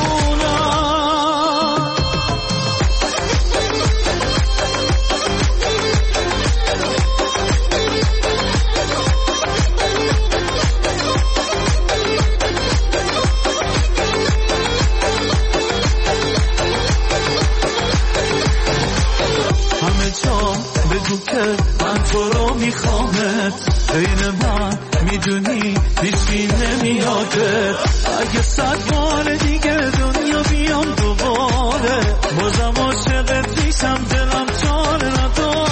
M: بگو که من تو رو میخوامت، بین من میدونی هیچی نمیادت، اگه 100 بار دیگه دنیا بیام دوباره، بازم عاشقت میشم دلم چاره نداره.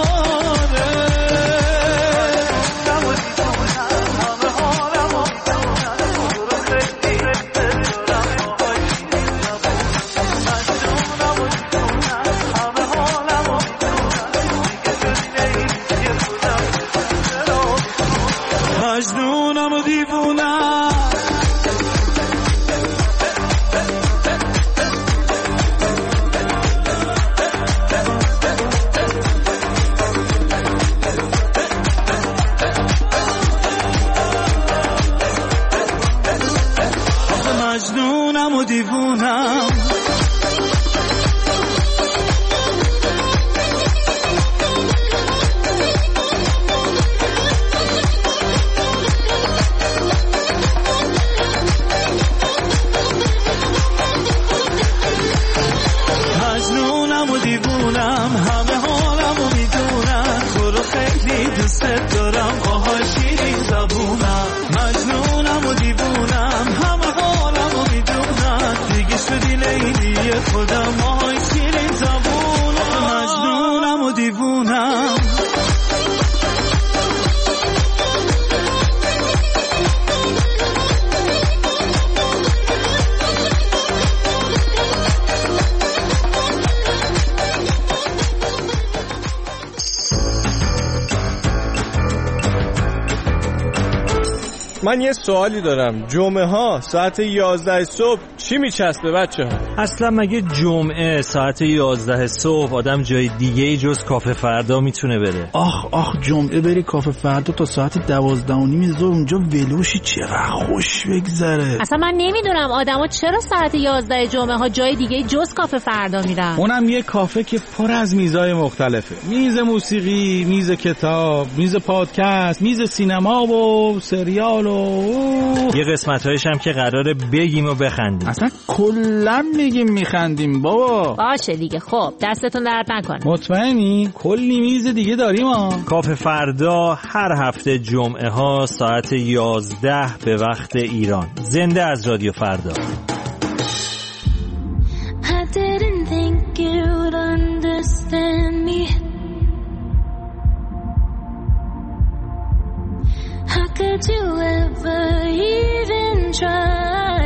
M: مجنونم و دیوونم، مجنونم و دیوونم. همه حالم و میدونم، تو رو خیلی دوست دارم آهای شیرین زبونم، مجنونم و دیوونم همه حالم و میدونم، دیگه دیوونم.
O: من یه سوالی دارم. جمعه ها ساعت 11 صبح چی میچسبه بچه ها؟
P: اصلا مگه جمعه ساعت 11 صبح آدم جای دیگه جز کافه فردا میتونه بره؟
B: آخ جمعه بری کافه فردا تا ساعت 12:30 ظهر اونجا ولوشی چقدر خوش بگذره.
Q: اصلا من نمیدونم آدما چرا ساعت 11 جمعه ها جای دیگه جز کافه فردا میرن.
B: اونم یه کافه که پر از میزای مختلفه. میز موسیقی، میز کتاب، میز پادکست، میز سینما و سریال
P: یه قسمت‌هایش هم که قراره بگیم و بخندیم.
B: اصلا کلا میگیم میخندیم بابا.
Q: باشه دیگه. خب دستتون درد نکنه.
B: مطمئنی؟ کلی میز دیگه داریم ها.
P: کافه فردا هر هفته جمعه ها ساعت 11 به وقت ایران. زنده از رادیو فردا.
G: Could you ever even try?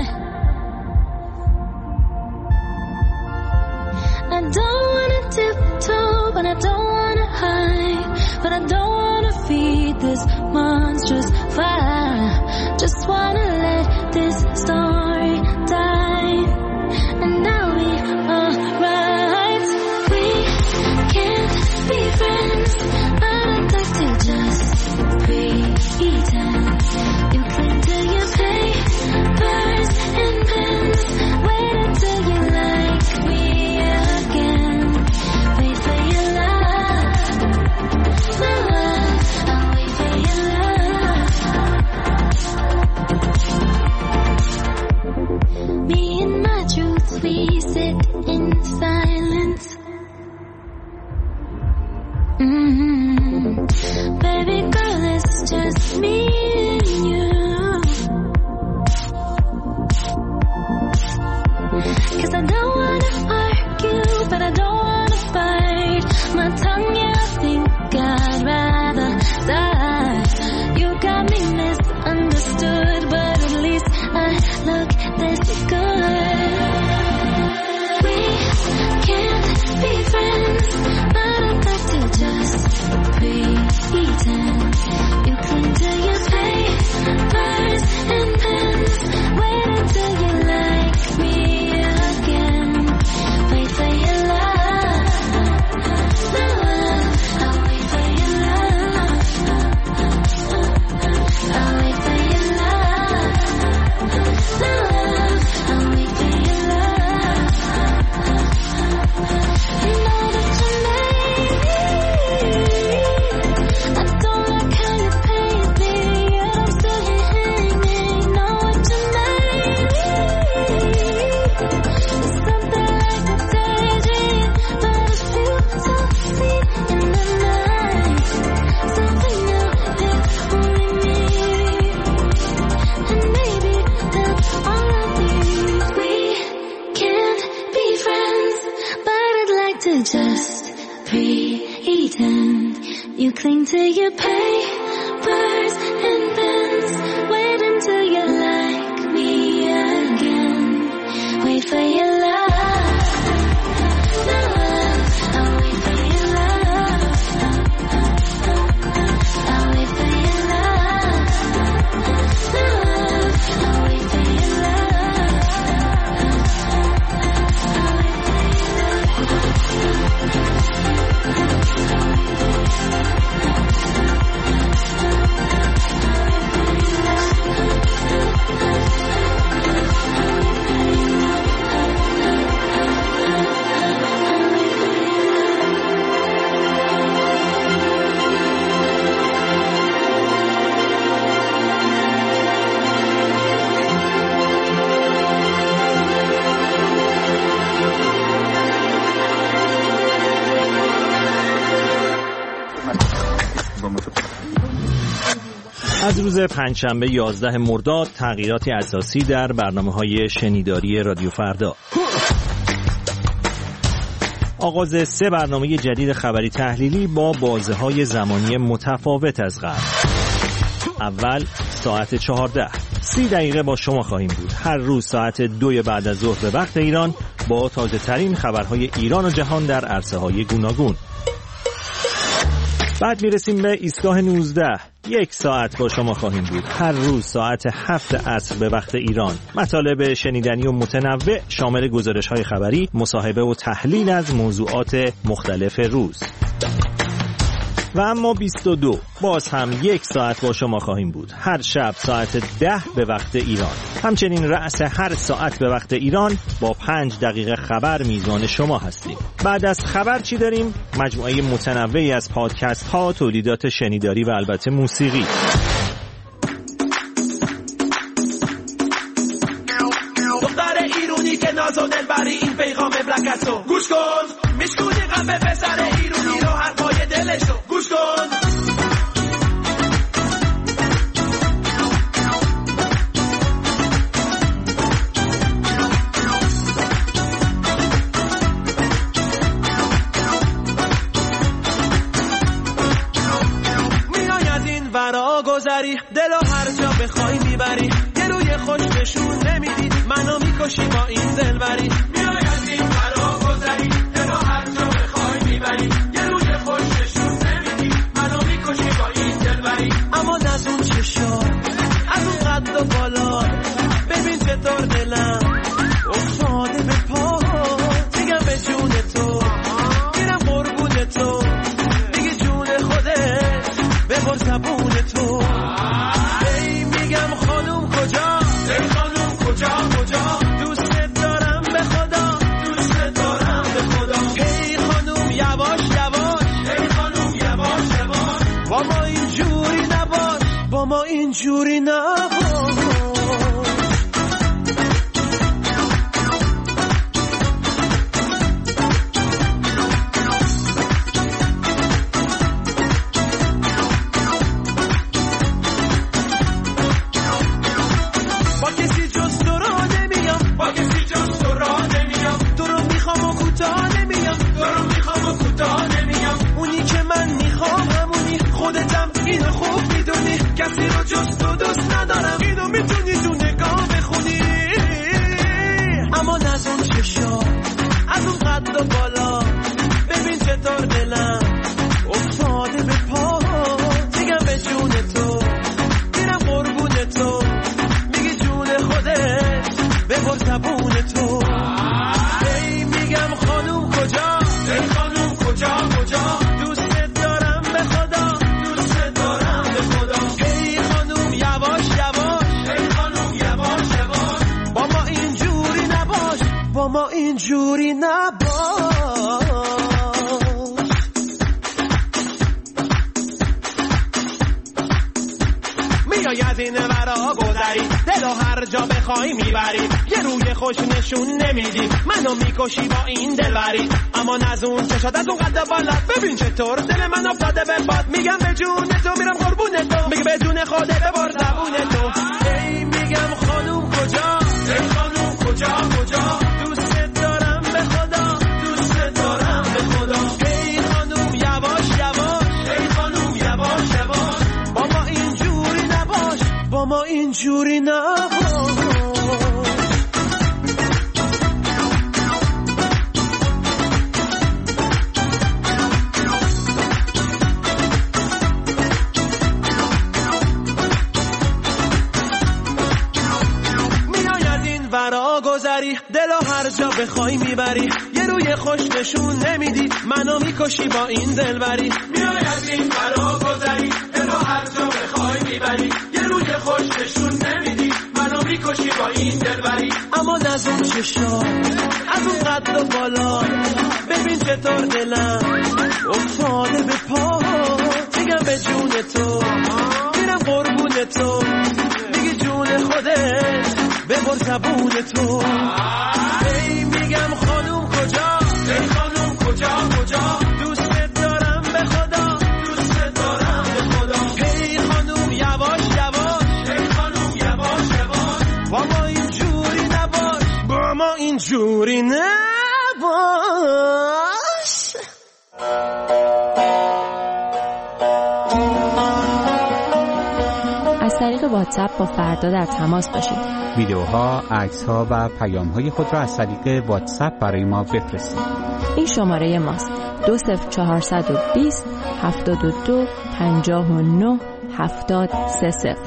G: I don't wanna tiptoe, but I don't wanna hide, but I don't wanna feed this monstrous fire. Just wanna let this story die, and I'll be alright. We can't be friends, I'd like to just pretend. You cling to your papers and pens. Wait until you like me again. Wait for your love, my love. I'll wait for your love. Me and my truth, we sit in silence. Baby girl, it's just me and you. 'Cause I don't wanna argue, but I don't wanna fight. My tongue, yeah, I think I'd rather die. You got me misunderstood, but at least I look this good. We can't be friends, but I'd like to just pretend. You cling to your papers and pens. Wait until you like me again. Wait for your love, my love. I'll wait for your love. I'll wait for your love, my love. I'll wait for your love. You know that you made me. I don't like how you paint me, yet I'm still here hanging. Know what you made me. It's something like a daydream, but it feels so sweet in the night. Something new that only me, and maybe that's all I need. We can't be friends, but I'd like to just pretend. You cling to your papers and pens. Wait until you like me again. Wait for your love, my love. I'll wait for your love. I'll wait for your love, my love. I'll wait for your love. I'll wait for
P: از روز پنجشنبه 11 مرداد تغییراتی اساسی در برنامه‌های شنیداری رادیو فردا. آغاز 3 برنامه جدید خبری تحلیلی با بازه‌های زمانی متفاوت از قبل. اول ساعت 14 30 دقیقه با شما خواهیم بود. هر روز ساعت 2 بعد از ظهر به وقت ایران با تازه ترین خبرهای ایران و جهان در عرصه‌های گوناگون. بعد میرسیم به ایستگاه 19. 1 ساعت با شما خواهیم بود. هر روز ساعت 7 عصر به وقت ایران. مطالب شنیدنی و متنوع شامل گزارش‌های خبری، مصاحبه و تحلیل از موضوعات مختلف روز. و اما 22 باز هم 1 ساعت با شما خواهیم بود. هر شب ساعت 10 به وقت ایران. همچنین رأس هر ساعت به وقت ایران با 5 دقیقه خبر میزبان شما هستیم. بعد از خبر چی داریم؟ مجموعه متنوعی از پادکست ها، تولیدات شنیداری و البته موسیقی.
E: دختر ایرونی که ناز و دلبری این پیغام مملکتو گوش کن، میشکونی غم پسر ایرونی رو حرفای دلشو گوش کن. میای از این ورا گذری، دلو هر جا بخوای میبری، یه روی خوش نشون نمیدی، منو میکشی با این دلبری. میای از این ورا گذری، دلو هر جا بخوای میبری، یه روی خوش نشون نمیدی، منو میکشی با این دلبری. اما از اون چشا، از اون قد و بالا، ببین چطور دلم افتاده به پا، میگم به جون تو، میرم قربون تو، میگی جون خودت ببر زبون تو. ای میگم خانوم کجا، ای خانوم کجا کجا، دوست دارم به خدا، دوست دارم به خدا. ای خانوم یواش یواش، ای خانوم یواش یواش، با ما اینجوری نباش، با ما اینجوری نباش. کسی رو جز تو دوست ندارم، اینو میتونی تو نگاه بخونی. اما از اون چشا، از اون قد و بالا، ببین چطور دلم افتاده به پا، میگم به جون تو، میرم قربون تو، میگی جون خودت ببر زبون تو. ای میگم خانوم کجا، ای خانوم کجا کجا، دوست دارم به خدا، دوست دارم به خدا. ای خانوم یواش یواش، ای خانوم یواش یواش، با ما اینجوری نباش، با ما اینجوری نباش. میای از این ورا گذری، دلو هر جا بخوای میبری، یه روی خوش نشون نمیدی، منو میکشی با این دلبری. اما از اون چشات، از اون قد بالات، ببین چطور دل من افتاده به باد، میگم به جون تو، میرم قربون تو، میگه بدون خودت ببر زبون تو. ای میگم خانوم کجا، ای خانوم کجا کجا، دوست دارم به خدا، دوست دارم به خدا. ای خانوم یواش یواش، ای خانوم یواش یواش، با ما اینجوری نباش، با ما اینجوری نباش. دلو هر جا بخوای میبری، یه روی خوش نشون نمیدی، منو میکشی با این دلبری. میای از این برا گذری، دلو هر جا بخوای میبری، یه روی خوش نشون نمیدی، منو میکشی با این دلبری. اما از اون چشا، از اون قد و بالا، ببین چطور دلم افتاده به پا، میگم به جون تو، میرم قربون تو، میگی جون خودت ببر زبون تو. ای میگم خانوم کجا، ای خانوم کجا کجا، دوست دارم به خدا، دوست دارم به خدا. ای خانوم یواش یواش، ای خانوم یواش یواش، با ما اینجوری نباش، با ما اینجوری نباش.
R: از طریق واتساپ با فردا در تماس باشید.
S: ویدیوها، عکس‌ها و پیام‌های خود را از طریق واتساپ برای ما بفرستید.
R: این شماره ماست: 20420 72 59 70 30.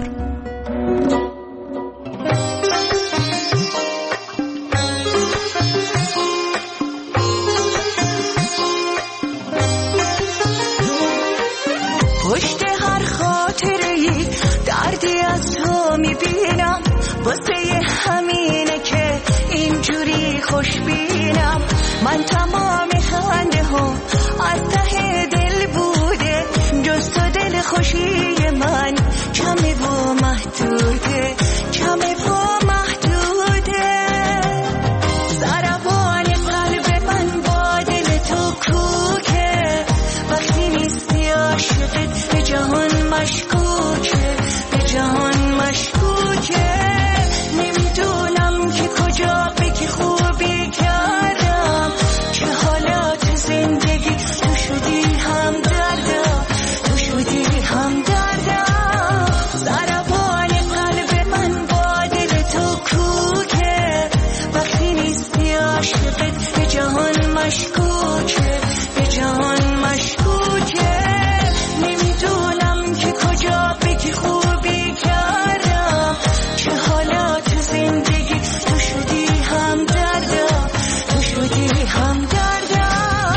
T: پشت هر خاطره‌ای دردی از تو میبینم، واسه همینه که اینجوری خوشبینم. من تمام خنده ها از ته دل بوده، جز تو دل خوشی من کمه و محدوده، کمه و محدوده. ضربان قلب من با دل تو کوکه، وقتی نیستی عاشقت به جهان مشکوکه، به جهان مشکوکه. نمیدونم که کجا به که خوبی کردم، که حالا تو زندگی تو شدی هم دردم، تو شدی هم دردم. ضربان قلب من با دل تو کوکه، وقتی نیستی عاشقت به جهان مشکوکه، به جهان مشکوکه. نمیدونم که کجا به که خوبی کردم، که حالا تو زندگی تو شدی هم دردم، تو شدی هم دردم.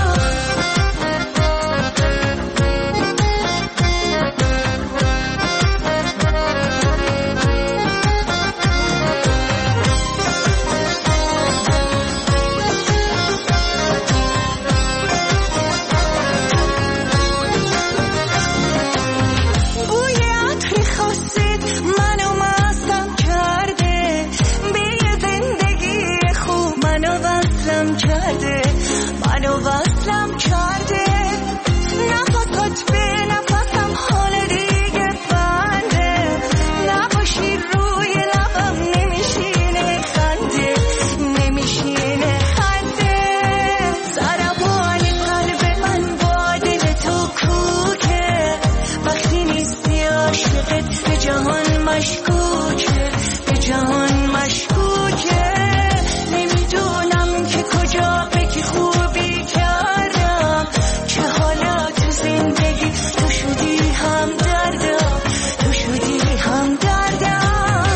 T: بوی عطر خاصت منو مستم کرده، به یه زندگی خوب منو وصلم کرده، منو وصلم کرده. نفسات به نفسم حال دیگه بنده، نباشی روی لبم نمیشینه خنده، نمیشینه خنده. ضربان قلب من با دل تو کوکه، وقتی نیستی عاشقت به جهان مشکوکه، به جهان مشکوکه. نمیدونم که کجا به که خوبی کردم، که حالا تو زندگی تو شدی هم دردم، تو شدی هم دردم.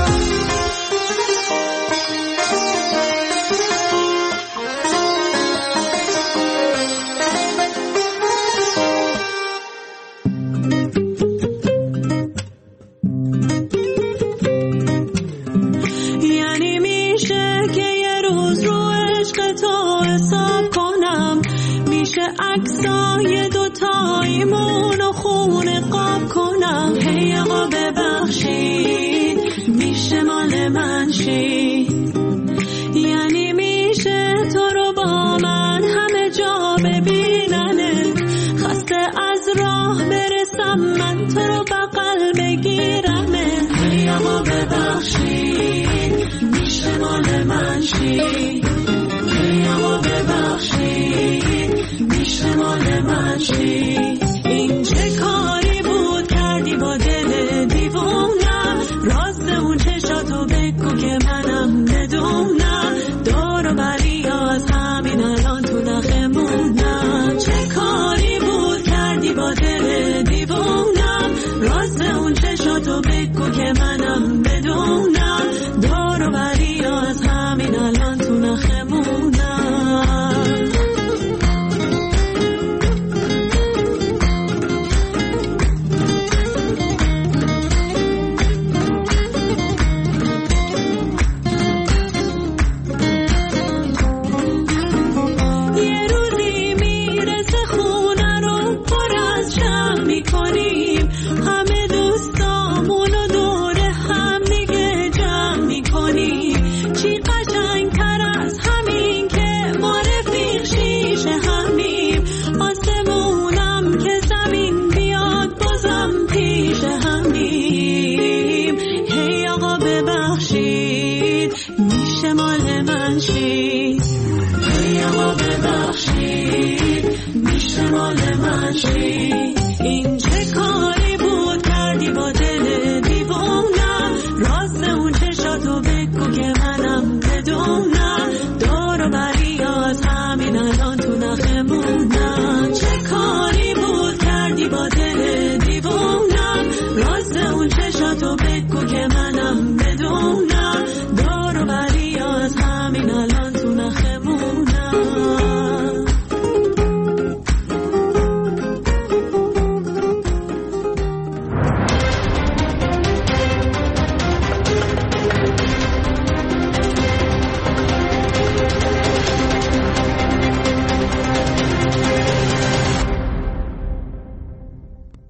M: یعنی میشه که یه روز رو عشق تو حساب کنم، میشه عکسای دوتاییمون رو خونه قاب کنم. هی آقا ببخشید میشه مال من شی، یعنی میشه تو رو با من همه جا ببیننت، خسته از راه برسم من تو رو بغل بگیرمت. هی آقا ببخشید میشه مال من شی، هی آقا ببخشید میشه مال من شی. این چه کاری بود کردی با دل دیوونم، راست اون چشاتو بگو که منم بدونم، دور و بری از همین الان تو نخمونم. چه کاری بود کردی با دل دیوونم، راست اون چشاتو بگو که منم بدونم، دور و بری از همین الان تو نخمونم. یه روزی میرسه خونه رو پر از شم میکنیم، همه دوستامونو دور هم دیگه جمع میکنیم. چی قشنگتر از همین که ما رفیق شیشه همیم، آسمونم که زمین بیاد بازم پیش همیم. هی آقا ببخشید میشه مال من شید، هی آقا ببخشید میشه مال من شید.